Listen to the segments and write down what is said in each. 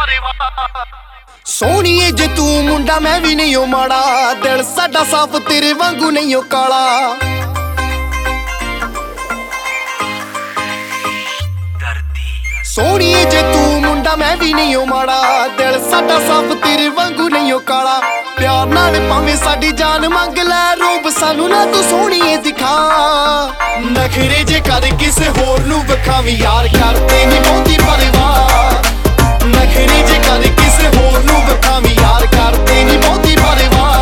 ਸੋਹਣੀਏ ਜੇ ਤੂੰ ਮੁੰਡਾ ਮੈਂ ਵੀ ਨਹੀਂ ਓ ਮਾੜਾ, ਦਿਲ ਸਾਡਾ ਸਾਫ਼ ਤੇਰੇ ਵਾਂਗੂ ਨਹੀਂ ਓ ਕਾਲਾ। ਸੋਹਣੀਏ ਜੇ ਤੂੰ ਮੁੰਡਾ ਮੈਂ ਵੀ ਨਹੀਂ ਓ ਮਾੜਾ, ਦਿਲ ਸਾਡਾ ਸਾਫ਼ ਤੇਰੇ ਵਾਂਗੂ ਨਹੀਂ ਓ ਕਾਲਾ। ਪਿਆਰ ਨਾਲ ਭਾਵੇਂ ਸਾਡੀ ਜਾਨ ਮੰਗ ਲੈ, ਰੂਪ ਸਾਨੂੰ ਨਾ ਤੂੰ ਸੋਹਣੀਏ ਦਿਖਾ। ਨਖਰੇ ਜੇ ਕਰ ਕਿਸੇ ਹੋਰ ਨੂੰ ਵਿਖਾਵੀਂ, ਯਾਰ ਕਰਦੇ ਨਹੀਂ ਬਹੁਤੀ ਪਰਵਾਹ। ਨਖਰੇ ਜੇ ਕਰ ਕਿਸੇ ਹੋਰ ਨੂੰ ਵਿਖਾਵੀਂ, ਯਾਰ ਕਰਦੇ ਨਹੀਂ ਬਹੁਤੀ ਪਰਵਾਹ।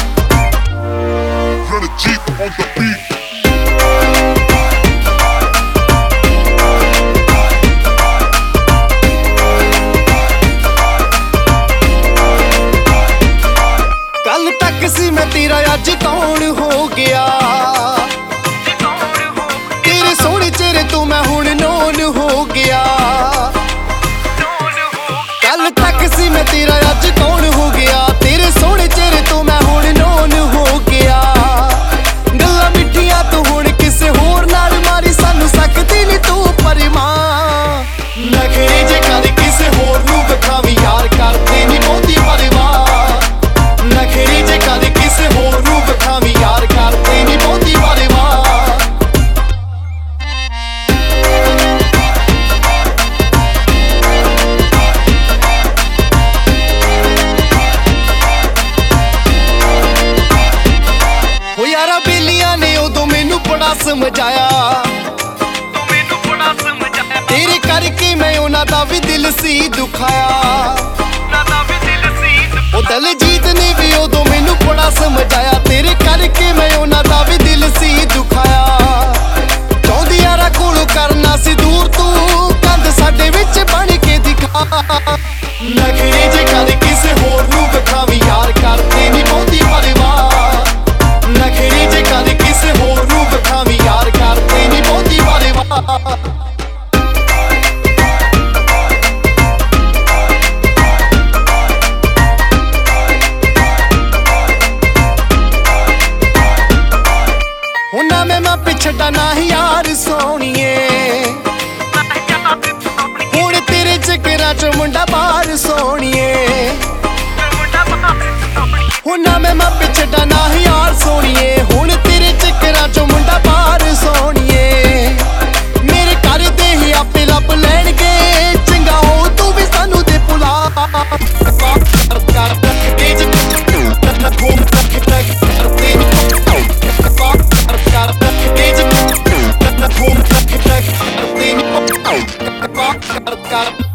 ਕੱਲ ਤੱਕ ਸੀ ਮੈਂ ਤੇਰਾ, ਅੱਜ ਕੌਣ ਹੋ ਗਿਆ? ਤੇਰੇ ਸੋਹਣੇ ਚਿਹਰੇ ਤੋਂ ਮੈਂ ਹੁਣ ਨੋਨ ਹੋ ਗਿਆ। ਕੱਲ ਤੱਕ ਸੀ ਮੈਂ ਤੇਰਾ, ਅੱਜ ਕੌਣ ਹੋ ਗਿਆ? ਤੇਰੇ ਸੋਹਣੇ ਚਿਹਰੇ ਤੋਂ ਮੈਂ ਹੁਣ ਨੋਨ ਹੋ ਗਿਆ। ਗੱਲਾਂ ਮਿੱਠੀਆਂ ਤੂੰ ਹੁਣ ਕਿਸੇ ਹੋਰ ਨਾਲ ਮਾਰੀ, ਸਾਨੂੰ ਸਕਦੀ ਨੀ ਤੂੰ ਪਰਵਾਹ। ਨਖਰੇ ਜੇ ਕਰ ਕਿਸੇ ਹੋਰ ਨੂੰ ਵਿਖਾਵੀਂ, ਯਾਰ ਕਰਦੇ ਨੀ ਬਹੁਤੀ ਪਰਵਾਹ। ਨਖਰੇ ਜੇ ਕਰ ਕਿਸੇ ਹੋਰ ਨੂੰ ਵਿਖਾਵੀਂ, ਯਾਰ ਕਰਦੇ ਨੀ ਬਹੁਤੀ ਪਰਵਾਹ। ਹੋ ਯਾਰਾ ਬੇਲੀਆਂ ਨੇ ਉਦੋਂ ਮੈਨੂੰ ਬੜਾ ਸਮਝਾਇਆ, ਤੇਰੇ ਕਰਕੇ ਮੈਂ ਉਹਨਾਂ ਦਾ ਵੀ ਦਿਲ ਸੀ ਦੁਖਾਇਆ। ਉਹ ਦਲਜੀਤ ਨੇ ਵੀ ਉਦੋਂ ਮੈਨੂੰ ਬੜਾ ਸਮਝਾਇਆ, ਤੇਰੇ ਕਰਕੇ ਮੈਂ ਉਹਨਾਂ ਦਾ ਵੀ ਦਿਲ ਸੀ ਦੁਖਾਇਆ। ਚਾਹੁੰਦੀ ਯਾਰਾ ਕੋਲੋਂ ਕਰਨਾ ਸੀ ਦੂਰ, ਤੂੰ ਕੰਧ ਸਾਡੇ ਵਿੱਚ ਬਣ ਕੇ ਦਿਖਾ। ਨਖਰੇ ਜੇ ਕਰ ਕਿਸੇ ਹੋਰ ਨੂੰ ਵਿਖਾਵੀਂ, ਯਾਰ ਕਰਦੇ ਨੀ ਬਹੁਤੀ ਪਰਵਾਹ। ਨਖਰੇ ਜੇ ਕਰ ਕਿਸੇ ਹੋਰ ਨੂੰ ਵਿਖਾਵੀਂ, ਯਾਰ ਕਰਦੇ ਨੀ ਬਹੁਤੀ ਪਰਵਾਹ। ਹੁਣਾ ਮੈਂ ਪਿਛੜਾ ਨਾ ਯਾਰ ਸੋਹਣੀਏ, ਹੁਣ ਤੇਰੇ ਚੱਕਰਾਂ ਚ ਮੁੰਡਾ ਬਾਹਰ ਸੋਹਣੀਏ। ਹੁਣਾ ਮੈਂ ਪਿਛੜਾ ਨਾ ਯਾਰ ਸੋਹਣੀਏ, ਹੁਣ ਤੇਰੇ ਚੱਕਰਾਂ ਚ ਮੁੰਡਾ ਬਾਹਰ ਸੋਹਣੀਏ। ਮੇਰੇ ਘਰ ਦੇ ਹੀ ਆਪੇ ਲੱਭ ਲੈਣਗੇ, ਚੰਗਾ ਹੋ ਤੂੰ ਵੀ ਸਾਨੂੰ ਦੇ ਭੁਲਾ। Got